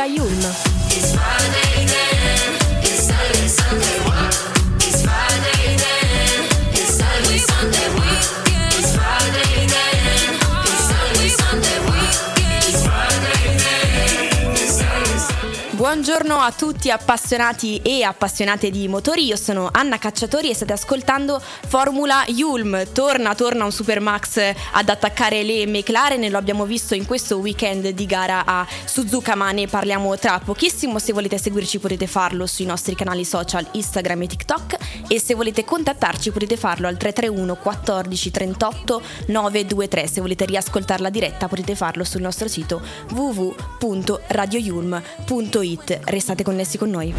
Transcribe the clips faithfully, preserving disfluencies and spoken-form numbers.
Yulm. It's Friday then, it's Saturday, Sunday, what? It's Friday then, it's Saturday, Sunday, what? It's Friday then, it's Saturday, Sunday, what? It's Friday then, it's Saturday, Sunday. Buongiorno a tutti appassionati e appassionate di motori, io sono Anna Cacciatori e state ascoltando Formula Yulm. Torna, torna un Supermax ad attaccare le McLaren, lo abbiamo visto in questo weekend di gara a Suzuka, ma ne parliamo tra pochissimo. Se volete seguirci potete farlo sui nostri canali social Instagram e TikTok, e se volete contattarci potete farlo al tre tre uno quattordici trentotto nove due tre. Se volete riascoltare la diretta potete farlo sul nostro sito w w w punto radio yulm punto it. Restate connessi con noi.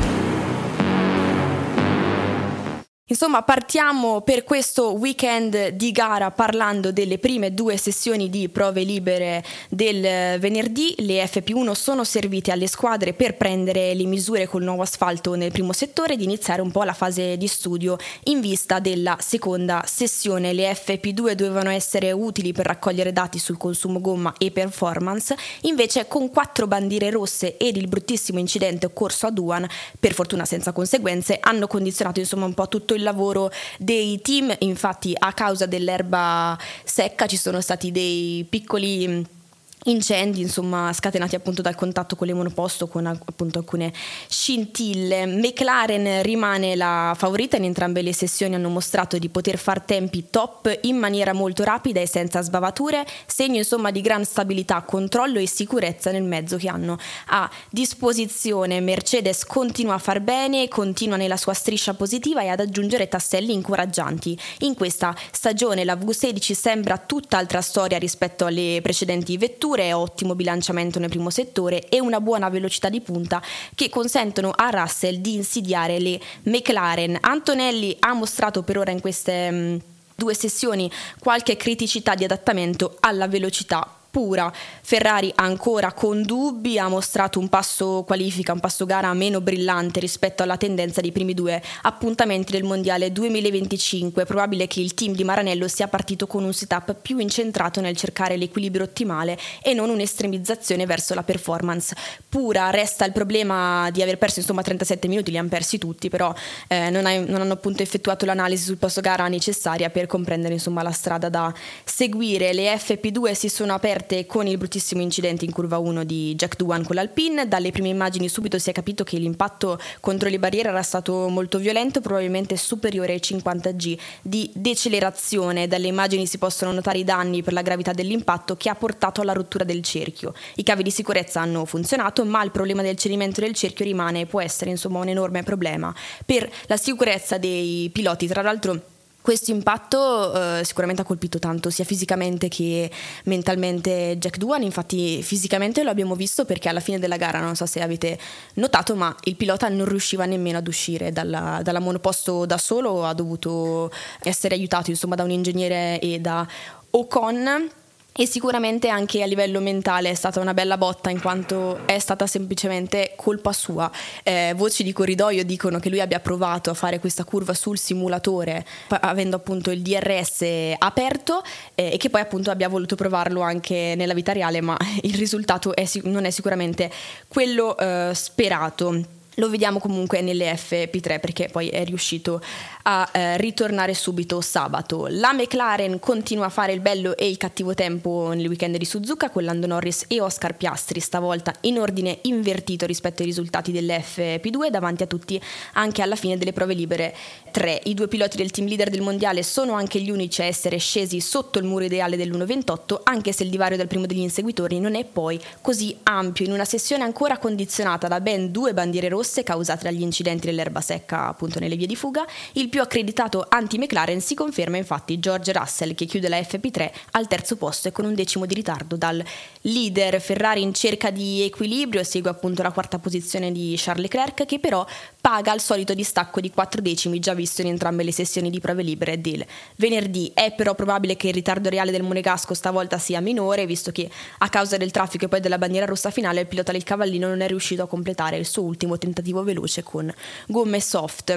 Insomma, partiamo per questo weekend di gara parlando delle prime due sessioni di prove libere del venerdì. Le F P uno sono servite alle squadre per prendere le misure col nuovo asfalto nel primo settore ed iniziare un po' la fase di studio in vista della seconda sessione. Le F P due dovevano essere utili per raccogliere dati sul consumo gomma e performance, invece con quattro bandiere rosse ed il bruttissimo incidente occorso a Douan, per fortuna senza conseguenze, hanno condizionato insomma un po' tutto il lavoro dei team. Infatti, a causa dell'erba secca ci sono stati dei piccoli incendi, insomma, scatenati appunto dal contatto con le monoposto, con appunto alcune scintille. McLaren rimane la favorita, in entrambe le sessioni hanno mostrato di poter far tempi top in maniera molto rapida e senza sbavature, segno insomma di gran stabilità, controllo e sicurezza nel mezzo che hanno a disposizione. Mercedes continua a far bene, continua nella sua striscia positiva e ad aggiungere tasselli incoraggianti. In questa stagione la V sedici sembra tutt'altra storia rispetto alle precedenti vetture, ottimo bilanciamento nel primo settore e una buona velocità di punta che consentono a Russell di insidiare le McLaren. Antonelli ha mostrato per ora in queste mh, due sessioni qualche criticità di adattamento alla velocità pura. Ferrari ancora con dubbi, ha mostrato un passo qualifica, un passo gara meno brillante rispetto alla tendenza dei primi due appuntamenti del mondiale duemilaventicinque. È probabile che il team di Maranello sia partito con un setup più incentrato nel cercare l'equilibrio ottimale e non un'estremizzazione verso la performance pura. Resta il problema di aver perso insomma trentasette minuti, li hanno persi tutti, però eh, non, hai, non hanno appunto effettuato l'analisi sul posto gara necessaria per comprendere insomma la strada da seguire. Le F P due si sono aperte con il bruttissimo incidente in curva uno di Jack Doohan con l'Alpine. Dalle prime immagini subito si è capito che l'impatto contro le barriere era stato molto violento, probabilmente superiore ai cinquanta G di decelerazione. Dalle immagini si possono notare i danni per la gravità dell'impatto che ha portato alla rottura del cerchio. I cavi di sicurezza hanno funzionato, ma il problema del cedimento del cerchio rimane e può essere insomma un enorme problema per la sicurezza dei piloti. Tra l'altro questo impatto eh, sicuramente ha colpito tanto sia fisicamente che mentalmente Jack Doohan. Infatti fisicamente lo abbiamo visto perché alla fine della gara, non so se avete notato, ma il pilota non riusciva nemmeno ad uscire dalla, dalla monoposto da solo, ha dovuto essere aiutato insomma da un ingegnere e da Ocon. E sicuramente anche a livello mentale è stata una bella botta, in quanto è stata semplicemente colpa sua. Eh, voci di corridoio dicono che lui abbia provato a fare questa curva sul simulatore avendo appunto il D R S aperto eh, e che poi appunto abbia voluto provarlo anche nella vita reale, ma il risultato è, non è sicuramente quello eh, sperato. Lo vediamo comunque nelle F P tre perché poi è riuscito a eh, ritornare subito sabato. La McLaren continua a fare il bello e il cattivo tempo nel weekend di Suzuka con Lando Norris e Oscar Piastri, stavolta in ordine invertito rispetto ai risultati delle F P due, davanti a tutti anche alla fine delle prove libere tre. I due piloti del team leader del mondiale sono anche gli unici a essere scesi sotto il muro ideale dell'uno virgola ventotto, anche se il divario dal primo degli inseguitori non è poi così ampio, in una sessione ancora condizionata da ben due bandiere rosse causate dagli incidenti dell'erba secca appunto nelle vie di fuga. Il più accreditato anti-McLaren si conferma infatti George Russell, che chiude la F P tre al terzo posto e con un decimo di ritardo dal leader. Ferrari in cerca di equilibrio segue appunto la quarta posizione di Charles Leclerc, che però paga il solito distacco di quattro decimi già visto in entrambe le sessioni di prove libere del venerdì. È però probabile che il ritardo reale del monegasco stavolta sia minore, visto che a causa del traffico e poi della bandiera rossa finale il pilota del Cavallino non è riuscito a completare il suo ultimo tentativo veloce con gomme soft.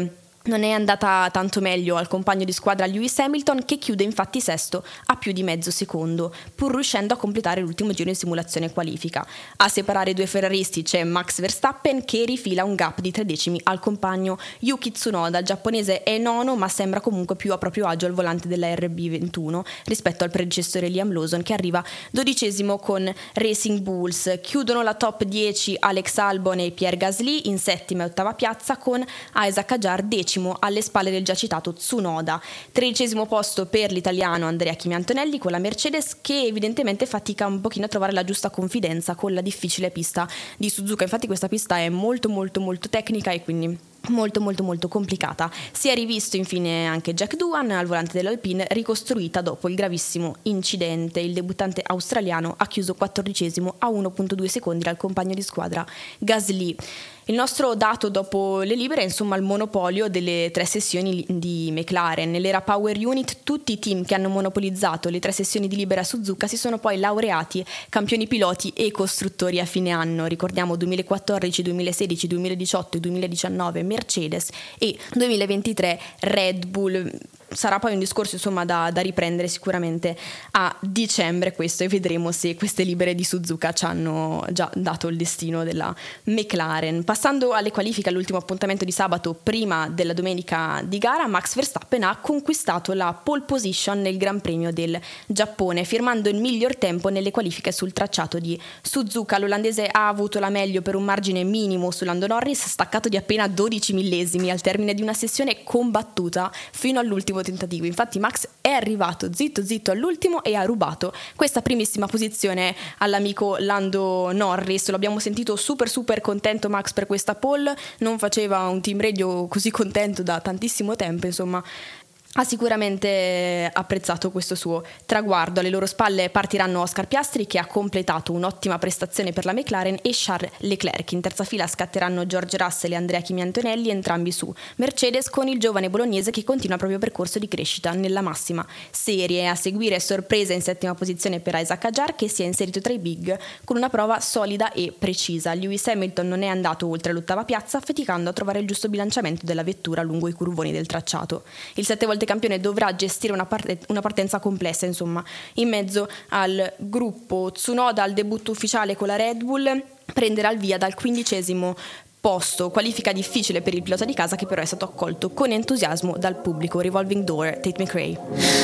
Non è andata tanto meglio al compagno di squadra Lewis Hamilton, che chiude infatti sesto a più di mezzo secondo, pur riuscendo a completare l'ultimo giro in simulazione qualifica. A separare i due ferraristi c'è Max Verstappen, che rifila un gap di tre decimi al compagno Yuki Tsunoda. Il giapponese è nono, ma sembra comunque più a proprio agio al volante della R B ventuno rispetto al predecessore Liam Lawson, che arriva dodicesimo con Racing Bulls. Chiudono la top dieci Alex Albon e Pierre Gasly in settima e ottava piazza, con Isaac Hadjar decimo alle spalle del già citato Tsunoda. Tredicesimo posto per l'italiano Andrea Kimi Antonelli con la Mercedes, che evidentemente fatica un pochino a trovare la giusta confidenza con la difficile pista di Suzuka. Infatti questa pista è molto molto molto tecnica e quindi molto molto molto complicata. Si è rivisto infine anche Jack Doohan al volante dell'Alpine, ricostruita dopo il gravissimo incidente. Il debuttante australiano ha chiuso quattordicesimo a uno virgola due secondi dal compagno di squadra Gasly. Il nostro dato dopo le libere è insomma il monopolio delle tre sessioni di McLaren. Nell'era Power Unit tutti i team che hanno monopolizzato le tre sessioni di libera Suzuka si sono poi laureati campioni piloti e costruttori a fine anno. Ricordiamo duemilaquattordici, duemilasedici, duemiladiciotto e duemiladiciannove Mercedes e duemilaventitré Red Bull. Sarà poi un discorso insomma da, da riprendere sicuramente a dicembre questo, e vedremo se queste libere di Suzuka ci hanno già dato il destino della McLaren. Passando alle qualifiche, all'ultimo appuntamento di sabato prima della domenica di gara, Max Verstappen ha conquistato la pole position nel Gran Premio del Giappone, firmando il miglior tempo nelle qualifiche sul tracciato di Suzuka. L'olandese ha avuto la meglio per un margine minimo su Lando Norris, staccato di appena dodici millesimi al termine di una sessione combattuta fino all'ultimo tentativo. Infatti Max è arrivato zitto zitto all'ultimo e ha rubato questa primissima posizione all'amico Lando Norris. Lo abbiamo sentito super super contento Max per questa pole, non faceva un team radio così contento da tantissimo tempo, insomma ha sicuramente apprezzato questo suo traguardo. Alle loro spalle partiranno Oscar Piastri, che ha completato un'ottima prestazione per la McLaren, e Charles Leclerc. In terza fila scatteranno George Russell e Andrea Kimi Antonelli, entrambi su Mercedes, con il giovane bolognese che continua il proprio percorso di crescita nella massima serie. A seguire sorpresa in settima posizione per Isaac Hadjar, che si è inserito tra i big con una prova solida e precisa. Lewis Hamilton non è andato oltre l'ottava piazza, faticando a trovare il giusto bilanciamento della vettura lungo i curvoni del tracciato. Il sette volte campione dovrà gestire una, parte, una partenza complessa, insomma, in mezzo al gruppo. Tsunoda al debutto ufficiale con la Red Bull prenderà il via dal quindicesimo posto, qualifica difficile per il pilota di casa, che però è stato accolto con entusiasmo dal pubblico. Revolving Door, Tate McRae.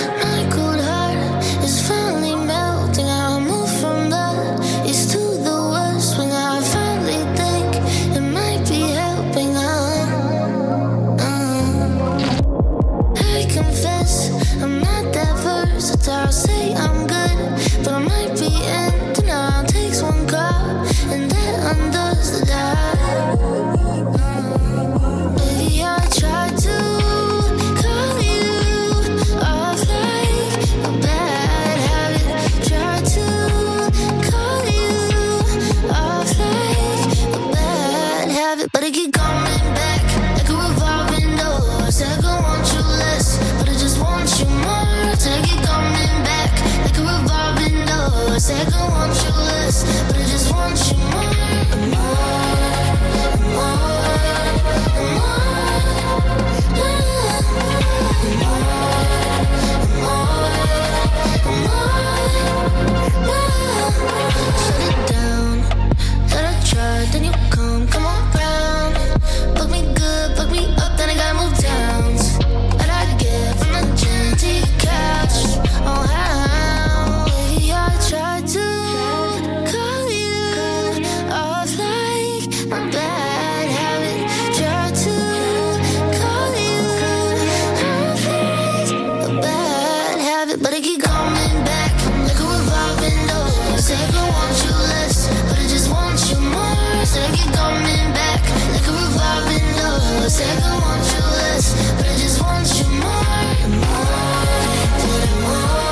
I'll say I'm good, but I might be in denial. Takes one call, and that undoes the die. Maybe I tried to call you off like a bad habit. Tried to call you off like a bad habit, but I keep coming back like a revolving door. Said I want you less, but I just want you more. Till I keep coming back like a revolving door. Said I want you less, but I just want you more, more, more, more, more. Shut it down, thought I tried, then you come, come around. Look me good, look me up, then I gotta move down. And I get from the gym to your couch. Oh how, maybe I tried to call you off like my bad habit. Tried to call you off like a bad habit, but I keep coming back like a revolving door. Said I want you less, but I just want you more. Said I keep coming back like a revolving door. Said I want you less, but I just want you more, more, more.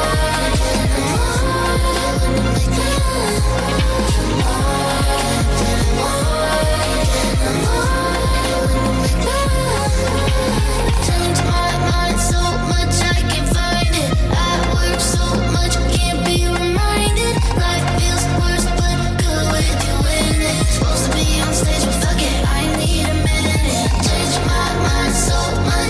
Change my mind so much I can't find it. I work so much, can't be reminded. Life feels worse, but good with you in it. Supposed to be on stage, but fuck it, I need a minute. Change my mind so much.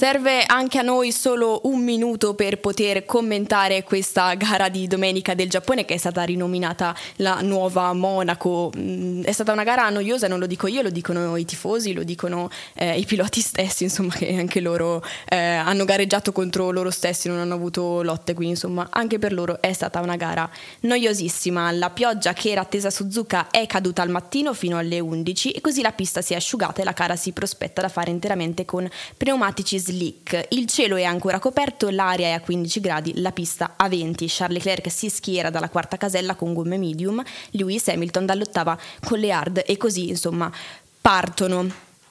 Serve anche a noi solo un minuto per poter commentare questa gara di domenica del Giappone, che è stata rinominata la nuova Monaco. È stata una gara noiosa, non lo dico io, lo dicono i tifosi, lo dicono eh, i piloti stessi, insomma, che anche loro eh, hanno gareggiato contro loro stessi, non hanno avuto lotte, quindi insomma anche per loro è stata una gara noiosissima. La pioggia che era attesa a Suzuka è caduta al mattino fino alle undici e così la pista si è asciugata e la gara si prospetta da fare interamente con pneumatici slick. Il cielo è ancora coperto, l'aria è a quindici gradi, la pista a venti. Charles Leclerc si schiera dalla quarta casella con gomme medium, Lewis Hamilton dall'ottava con le hard e così insomma partono.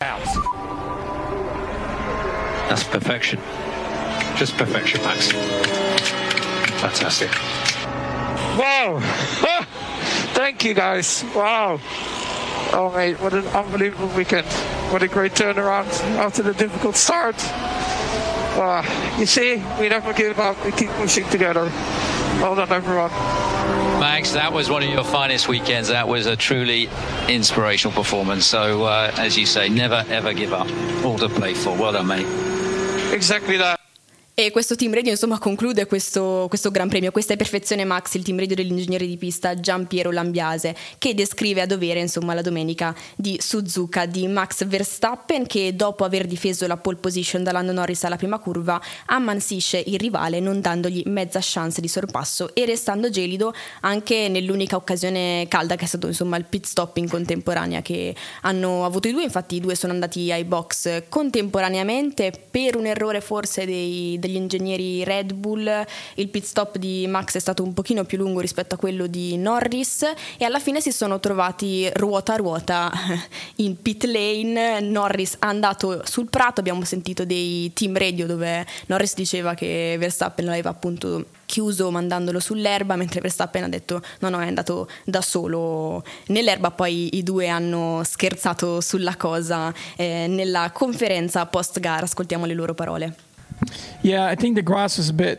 That's perfection. Just perfection, Max. Fantastic. Wow! Ah, thank you guys. Wow. Oh mate, what an unbelievable weekend. What a great turnaround after the difficult start. Uh, you see, we never give up, we keep pushing together. Well done everyone. Max, that was one of your finest weekends. That was a truly inspirational performance. So, uh, as you say, never ever give up. All to play for. Well done, mate. Exactly that. E questo team radio insomma conclude questo, questo Gran Premio. Questa è Perfezione Max, il team radio dell'ingegnere di pista Giampiero Lambiase, che descrive a dovere insomma la domenica di Suzuka di Max Verstappen, che dopo aver difeso la pole position da Lando Norris alla prima curva ammansisce il rivale non dandogli mezza chance di sorpasso e restando gelido anche nell'unica occasione calda che è stato insomma il pit stop in contemporanea che hanno avuto i due. Infatti i due sono andati ai box contemporaneamente per un errore forse dei, degli ingegneri Red Bull. Il pit stop di Max è stato un pochino più lungo rispetto a quello di Norris e alla fine si sono trovati ruota a ruota in pit lane. Norris è andato sul prato, abbiamo sentito dei team radio dove Norris diceva che Verstappen l'aveva appunto chiuso mandandolo sull'erba, mentre Verstappen ha detto no no è andato da solo nell'erba. Poi i due hanno scherzato sulla cosa eh, nella conferenza post gara. Ascoltiamo le loro parole. Yeah, I think the grass was a bit,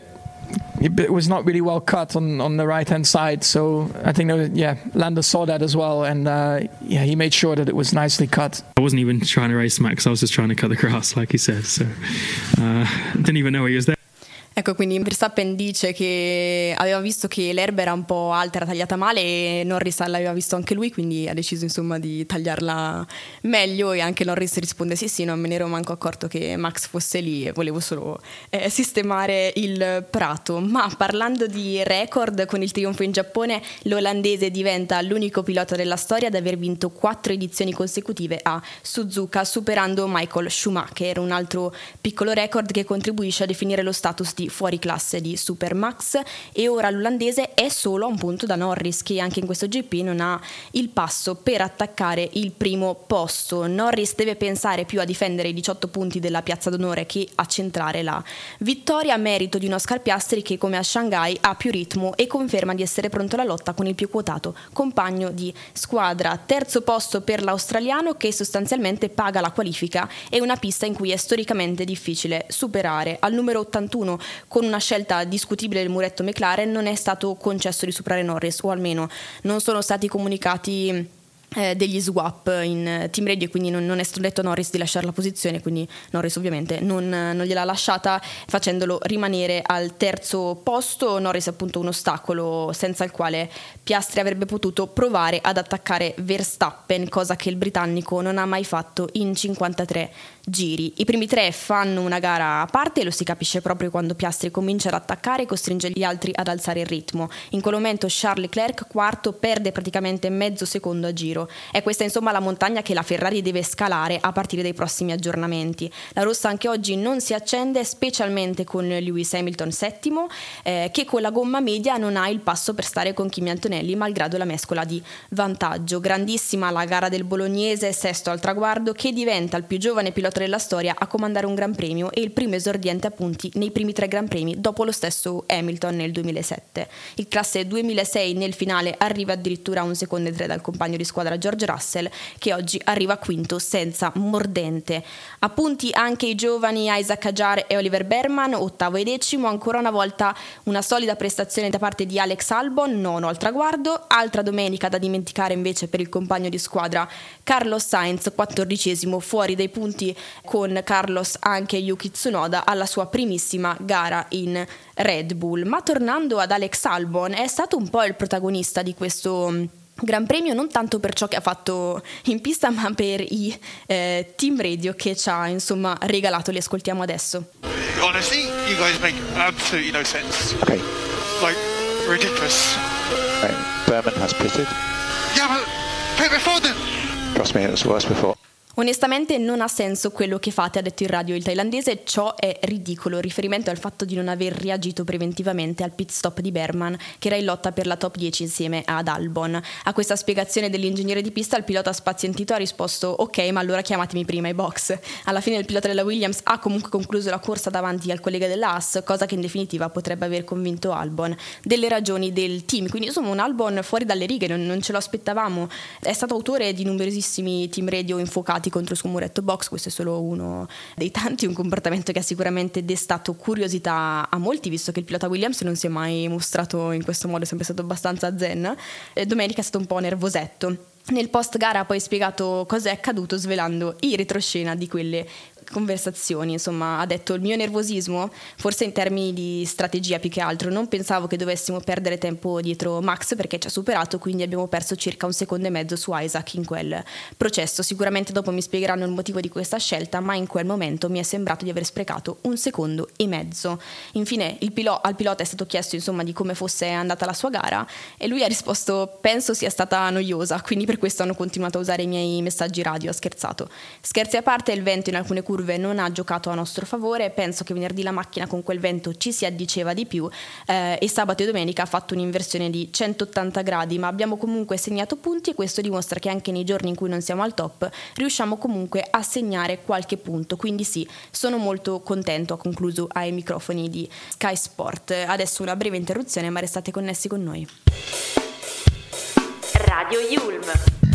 it was not really well cut on, on the right hand side, so I think, there was, yeah, Lando saw that as well, and uh, yeah, he made sure that it was nicely cut. I wasn't even trying to race Max, I was just trying to cut the grass, like he said, so uh, didn't even know he was there. Ecco, quindi Verstappen dice che aveva visto che l'erba era un po' alta, era tagliata male e Norris l'aveva visto anche lui, quindi ha deciso insomma di tagliarla meglio e anche Norris risponde sì sì, non me ne ero manco accorto che Max fosse lì e volevo solo eh, sistemare il prato. Ma parlando di record, con il trionfo in Giappone l'olandese diventa l'unico pilota della storia ad aver vinto quattro edizioni consecutive a Suzuka, superando Michael Schumacher, un altro piccolo record che contribuisce a definire lo status di fuori classe di Supermax. E ora l'olandese è solo a un punto da Norris, che anche in questo G P non ha il passo per attaccare il primo posto. Norris deve pensare più a difendere i diciotto punti della piazza d'onore che a centrare la vittoria, a merito di un Oscar Piastri che come a Shanghai ha più ritmo e conferma di essere pronto alla lotta con il più quotato compagno di squadra. Terzo posto per l'australiano, che sostanzialmente paga la qualifica e una pista in cui è storicamente difficile superare. Al numero ottantuno, con una scelta discutibile del muretto McLaren, non è stato concesso di superare Norris, o almeno non sono stati comunicati eh, degli swap in team radio, quindi non, non è stato detto a Norris di lasciare la posizione, quindi Norris ovviamente non, non gliel'ha lasciata, facendolo rimanere al terzo posto. Norris è appunto un ostacolo senza il quale Piastri avrebbe potuto provare ad attaccare Verstappen, cosa che il britannico non ha mai fatto in cinquantatré giri. I primi tre fanno una gara a parte, lo si capisce proprio quando Piastri comincia ad attaccare e costringe gli altri ad alzare il ritmo. In quel momento Charles Leclerc, quarto, perde praticamente mezzo secondo a giro. È questa insomma la montagna che la Ferrari deve scalare a partire dai prossimi aggiornamenti. La rossa anche oggi non si accende, specialmente con Lewis Hamilton settimo, eh, che con la gomma media non ha il passo per stare con Kimi Antonelli malgrado la mescola di vantaggio. Grandissima la gara del bolognese, sesto al traguardo, che diventa il più giovane pilota della storia a comandare un Gran Premio e il primo esordiente a punti nei primi tre Gran Premi dopo lo stesso Hamilton nel duemilasette. Il classe duemilasei nel finale arriva addirittura a un secondo e tre dal compagno di squadra squadra George Russell, che oggi arriva quinto senza mordente. A punti anche i giovani Isaac Hadjar e Oliver Bearman, ottavo e decimo. Ancora una volta una solida prestazione da parte di Alex Albon, nono al traguardo. Altra domenica da dimenticare invece per il compagno di squadra Carlos Sainz, quattordicesimo, fuori dai punti con Carlos anche Yuki Tsunoda alla sua primissima gara in Red Bull. Ma tornando ad Alex Albon, è stato un po' il protagonista di questo Gran Premio, non tanto per ciò che ha fatto in pista, ma per i eh, team radio che ci ha insomma regalato. Li ascoltiamo adesso. Honestly, you guys make absolutely no sense. Okay. Like, ridiculous. Right. Berman has pitted. Yeah, but pit before them. Trust me, it was worse before. Onestamente non ha senso quello che fate, ha detto in radio il thailandese, ciò è ridicolo, riferimento al fatto di non aver reagito preventivamente al pit stop di Bearman, che era in lotta per la top dieci insieme ad Albon. A questa spiegazione dell'ingegnere di pista il pilota spazientito ha risposto: ok, ma allora chiamatemi prima ai box. Alla fine il pilota della Williams ha comunque concluso la corsa davanti al collega dell'Haas, cosa che in definitiva potrebbe aver convinto Albon delle ragioni del team. Quindi insomma un Albon fuori dalle righe, non, non ce lo aspettavamo. È stato autore di numerosissimi team radio infuocati contro il suo muretto box, questo è solo uno dei tanti, un comportamento che ha sicuramente destato curiosità a molti, visto che il pilota Williams non si è mai mostrato in questo modo, è sempre stato abbastanza zen. E domenica è stato un po' nervosetto. Nel post gara ha poi spiegato cosa è accaduto, svelando i retroscena di quelle conversazioni. Insomma, ha detto: il mio nervosismo, forse in termini di strategia più che altro, non pensavo che dovessimo perdere tempo dietro Max perché ci ha superato, quindi abbiamo perso circa un secondo e mezzo su Isaac in quel processo. Sicuramente dopo mi spiegheranno il motivo di questa scelta, ma in quel momento mi è sembrato di aver sprecato un secondo e mezzo. Infine il pilo- al pilota è stato chiesto insomma di come fosse andata la sua gara e lui ha risposto: penso sia stata noiosa, quindi per questo hanno continuato a usare i miei messaggi radio. Ha scherzato. Scherzi a parte, il vento in alcune curve non ha giocato a nostro favore, penso che venerdì la macchina con quel vento ci si addiceva di più eh, e sabato e domenica ha fatto un'inversione di centottanta gradi, ma abbiamo comunque segnato punti e questo dimostra che anche nei giorni in cui non siamo al top riusciamo comunque a segnare qualche punto, quindi sì, sono molto contento, ha concluso ai microfoni di Sky Sport. Adesso una breve interruzione, ma restate connessi con noi. Radio Yulm.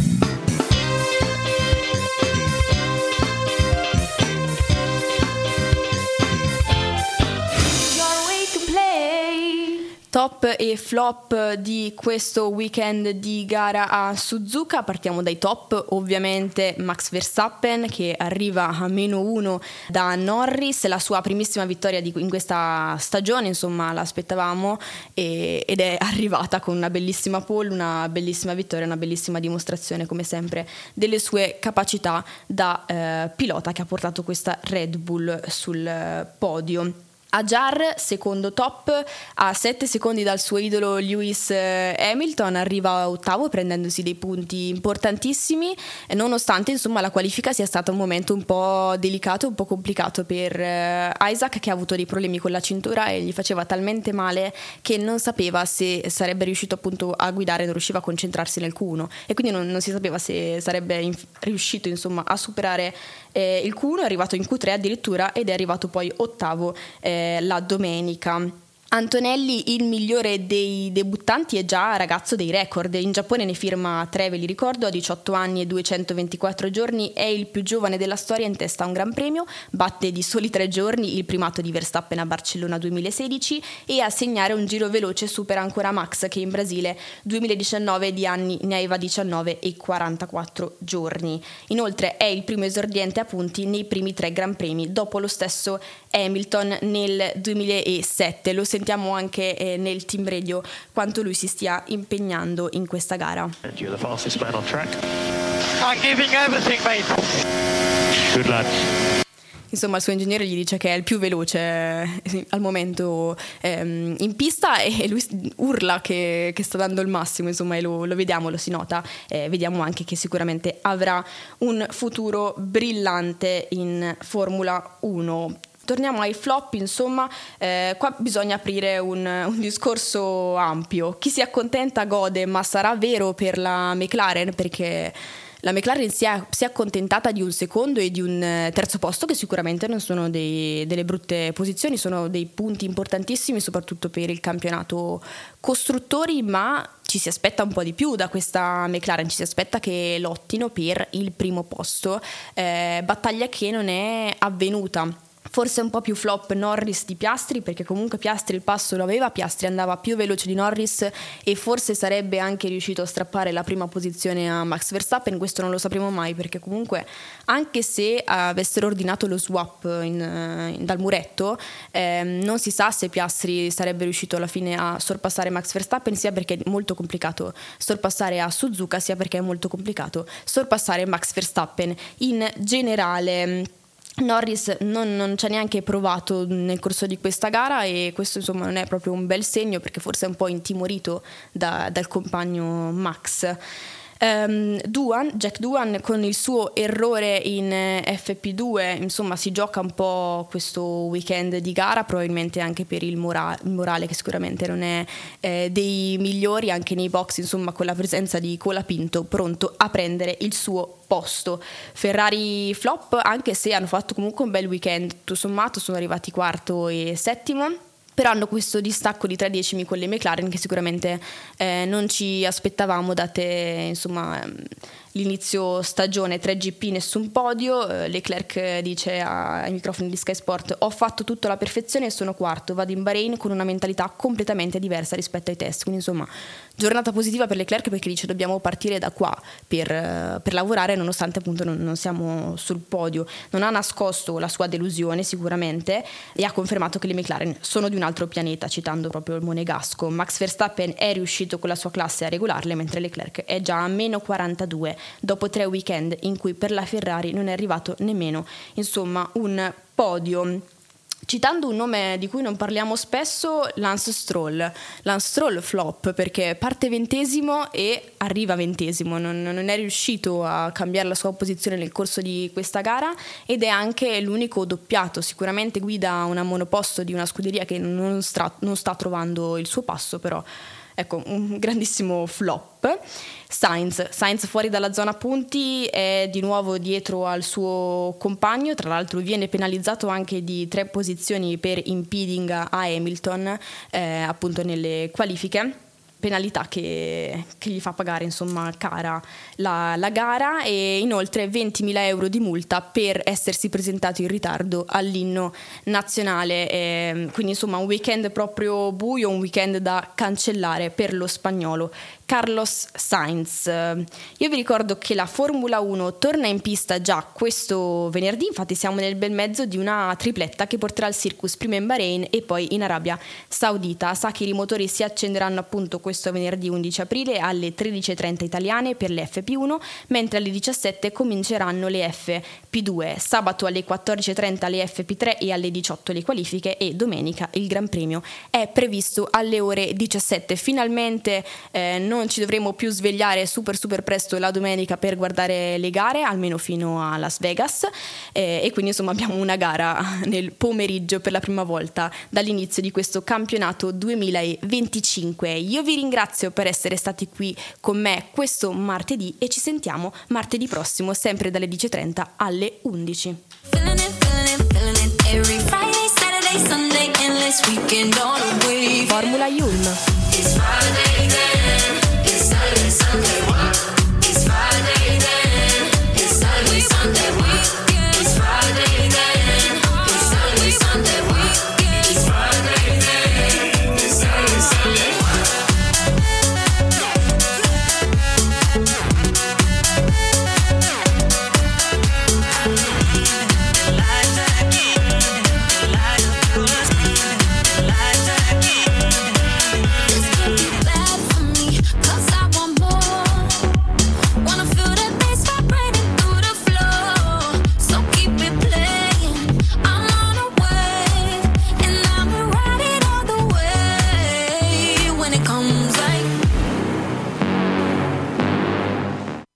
Top e flop di questo weekend di gara a Suzuka. Partiamo dai top, ovviamente Max Verstappen che arriva a meno uno da Norris, la sua primissima vittoria di, in questa stagione, insomma l'aspettavamo e, ed è arrivata con una bellissima pole, una bellissima vittoria, una bellissima dimostrazione come sempre delle sue capacità da eh, pilota che ha portato questa Red Bull sul eh, podio. Hadjar, secondo top, a sette secondi dal suo idolo Lewis Hamilton, arriva ottavo prendendosi dei punti importantissimi, nonostante insomma la qualifica sia stata un momento un po' delicato, un po' complicato per Isaac, che ha avuto dei problemi con la cintura e gli faceva talmente male che non sapeva se sarebbe riuscito appunto a guidare, non riusciva a concentrarsi nel Q uno e quindi non, non si sapeva se sarebbe inf- riuscito insomma a superare eh, il Q uno. È arrivato in Q tre addirittura ed è arrivato poi ottavo eh, la domenica. Antonelli, il migliore dei debuttanti, è già ragazzo dei record. In Giappone ne firma tre, ve li ricordo, a diciotto anni e duecentoventiquattro giorni, è il più giovane della storia in testa a un gran premio, batte di soli tre giorni il primato di Verstappen a Barcellona duemilasedici e a segnare un giro veloce supera ancora Max, che in Brasile duemiladiciannove di anni ne aveva diciannove e quarantaquattro giorni. Inoltre è il primo esordiente a punti nei primi tre gran premi, dopo lo stesso Hamilton nel duemilasette. Lo sentiamo anche eh, nel team radio quanto lui si stia impegnando in questa gara. You're the fastest man on track. I'm giving everything, mate. Good lad. Insomma, il suo ingegnere gli dice che è il più veloce eh, al momento ehm, in pista e lui urla che, che sta dando il massimo, insomma, e lo, lo vediamo, lo si nota. Eh, vediamo anche che sicuramente avrà un futuro brillante in Formula uno. Torniamo ai flop, insomma, eh, qua bisogna aprire un, un discorso ampio. Chi si accontenta gode, ma sarà vero per la McLaren, perché la McLaren si è, si è accontentata di un secondo e di un terzo posto, che sicuramente non sono dei, delle brutte posizioni, sono dei punti importantissimi soprattutto per il campionato costruttori, ma ci ci si aspetta un po' di più da questa McLaren, ci si aspetta che lottino per il primo posto, eh, battaglia che non è avvenuta. Forse un po' più flop Norris di Piastri, perché comunque Piastri il passo lo aveva, Piastri andava più veloce di Norris e forse sarebbe anche riuscito a strappare la prima posizione a Max Verstappen. Questo non lo sapremo mai, perché comunque anche se avessero ordinato lo swap in, in, dal muretto, ehm, non si sa se Piastri sarebbe riuscito alla fine a sorpassare Max Verstappen, sia perché è molto complicato sorpassare a Suzuka, sia perché è molto complicato sorpassare Max Verstappen in generale. Norris non, non ci ha neanche provato nel corso di questa gara, e questo insomma non è proprio un bel segno, perché forse è un po' intimorito da, dal compagno Max. Um, Doohan, Jack Doohan, con il suo errore in F P due, insomma si gioca un po' questo weekend di gara, probabilmente anche per il, mora- il morale che sicuramente non è eh, dei migliori, anche nei box, insomma, con la presenza di Colapinto pronto a prendere il suo posto. Ferrari flop, anche se hanno fatto comunque un bel weekend, tutto sommato sono arrivati quarto e settimo, però hanno questo distacco di tre decimi con le McLaren che sicuramente eh, non ci aspettavamo, date insomma l'inizio stagione, tre G P, nessun podio. eh, Leclerc dice ai microfoni di Sky Sport: ho fatto tutto alla perfezione e sono quarto, vado in Bahrain con una mentalità completamente diversa rispetto ai test. Quindi insomma giornata positiva per Leclerc, perché dice dobbiamo partire da qua per, per lavorare, nonostante appunto non, non siamo sul podio. Non ha nascosto la sua delusione sicuramente, e ha confermato che le McLaren sono di un altro pianeta, citando proprio il monegasco. Max Verstappen è riuscito con la sua classe a regolarle, mentre Leclerc è già a meno quarantadue dopo tre weekend in cui per la Ferrari non è arrivato nemmeno insomma un podio. Citando un nome di cui non parliamo spesso, Lance Stroll. Lance Stroll flop, perché parte ventesimo e arriva ventesimo, non, non è riuscito a cambiare la sua posizione nel corso di questa gara, ed è anche l'unico doppiato. Sicuramente guida una monoposto di una scuderia che non, stra- non sta trovando il suo passo, però ecco, un grandissimo flop. Sainz, Sainz fuori dalla zona punti, è di nuovo dietro al suo compagno, tra l'altro viene penalizzato anche di tre posizioni per impeding a Hamilton, eh, appunto nelle qualifiche. Penalità che, che gli fa pagare insomma cara la, la gara, e inoltre ventimila euro di multa per essersi presentato in ritardo all'inno nazionale. E quindi insomma un weekend proprio buio, un weekend da cancellare per lo spagnolo Carlos Sainz. Io vi ricordo che la Formula uno torna in pista già questo venerdì, infatti siamo nel bel mezzo di una tripletta che porterà il circus prima in Bahrain e poi in Arabia Saudita. Sa che i motori si accenderanno appunto questo venerdì undici aprile alle tredici e trenta italiane per le F P uno, mentre alle diciassette cominceranno le F P due, sabato alle quattordici e trenta le F P tre e alle diciotto le qualifiche, e domenica il Gran Premio è previsto alle ore diciassette. Finalmente eh, non ci dovremo più svegliare super super presto la domenica per guardare le gare, almeno fino a Las Vegas, eh, e quindi insomma abbiamo una gara nel pomeriggio per la prima volta dall'inizio di questo campionato duemilaventicinque. Io vi ringrazio per essere stati qui con me questo martedì, e ci sentiamo martedì prossimo sempre dalle dieci e trenta alle undici. Formula Yulm. It's Friday then, it's Saturday, Sunday, what? It's Friday then, it's Saturday, Sunday, what?